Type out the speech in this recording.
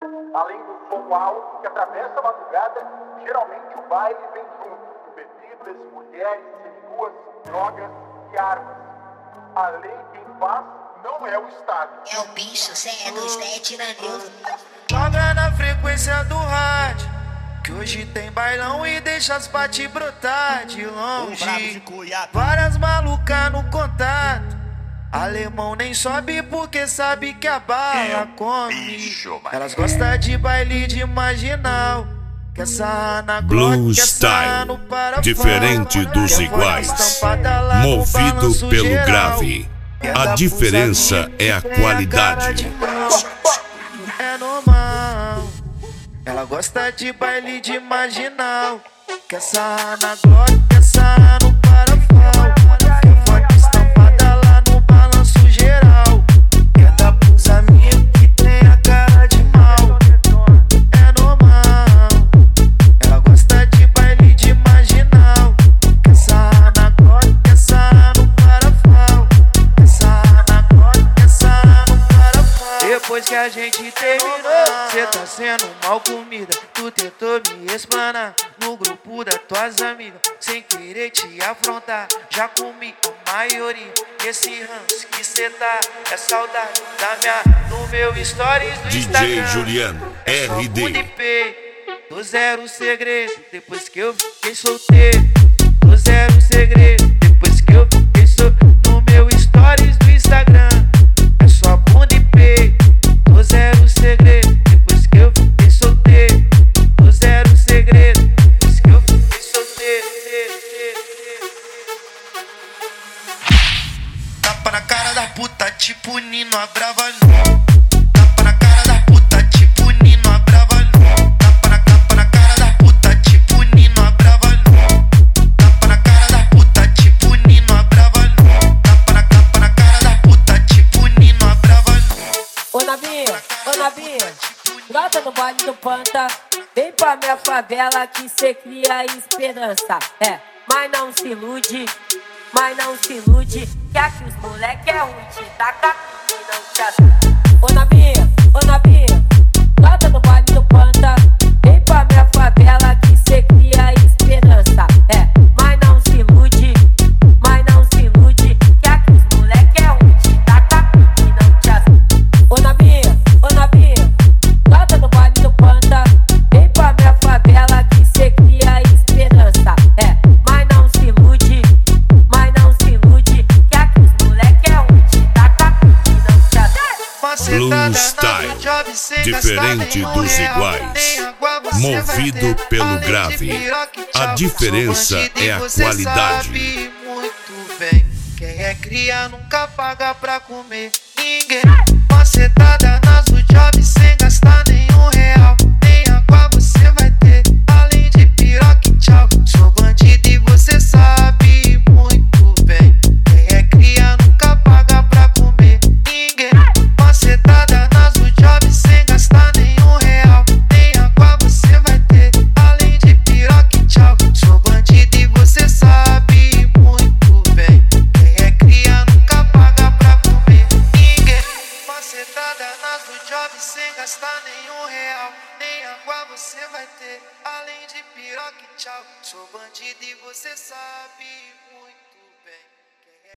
Além do som alto que atravessa a madrugada, geralmente o baile vem junto com bebidas, mulheres, seminuas, drogas e armas. A lei quem faz não é o Estado. É o bicho, cê é do Sete na Deus. Toca na frequência do rádio, que hoje tem bailão e deixa as pati brotar de longe. Várias malucas no contato, alemão nem sobe porque sabe que a bala come. Elas gostam de baile de marginal, que essa na Blue Style, diferente dos iguais, movido pelo grave. A diferença é a qualidade. É normal, ela gosta de baile de marginal, que essa na Glock, que essa no parafal, que foto estampada lá no balanço geral, que é da pros amigos que tem a cara de mal. É normal, ela gosta de baile de marginal, que essa na Glock, que essa no parafal, que essa na Glock, que essa no parafal. Depois que a gente terminou, cê tá sendo mal comida. Tu tentou me explanar no grupo das tuas amigas, sem querer te afrontar. Já comi a maioria desse ranço que cê tá. É saudade da minha no meu stories do Instagram. DJ Juliano, RD. Do zero segredo, depois que eu fiquei solteiro. Do zero segredo, depois que eu fiquei solteiro. No meu stories do Instagram, é só bunda e peito. Do zero segredo, depois que eu fiquei solteiro. Do zero segredo, depois que eu fiquei solteiro. Tapa na cara da puta, tipo Nino, a brava não. Tapa na cara da puta, tipo Nino, a brava não. Tapa na cara da puta, tipo Nino, a brava não. Tapa na cara da puta, tipo Nino, a brava não. Tapa na cara da puta, tipo Nino, a brava não. Ô Navinha, brota no baile do Panta. Vem pra minha favela que cê cria esperança. É, mas não se ilude, que aqui os moleque é ruim, te taca e não te ajuda. Ô Navinha, brota no baile do Panta. Vem pra minha favela que cê cria esperança. É, mas não se ilude, que aqui os moleque é ruim, te taca e não te ajuda. Ô Navinha, brota no baile do Panta. Vem pra minha favela que cê cria esperança. É, mas não se ilude, que aqui os moleque é ruim, te taca e não te ajuda. Blue Style, diferente dos iguais, movido pelo grave. A diferença é a qualidade. Muito bem, quem é cria nunca paga pra comer ninguém. Macetada nas do job sem gastar nenhum real. Nem água você vai ter, além de piroca e tchau. Sou bandido e você sabe muito bem. Quem é cria nunca paga pra comer ninguém. Macetada nas do job sem gastar nenhum real. Nem água você vai ter, além de piroca e tchau. Sou bandido e você sabe muito bem. Quem é cria nunca paga pra comer ninguém. Macetada nas do job sem gastar nenhum real. Nem água você vai ter, além de piroca e tchau. Sou bandido e você sabe.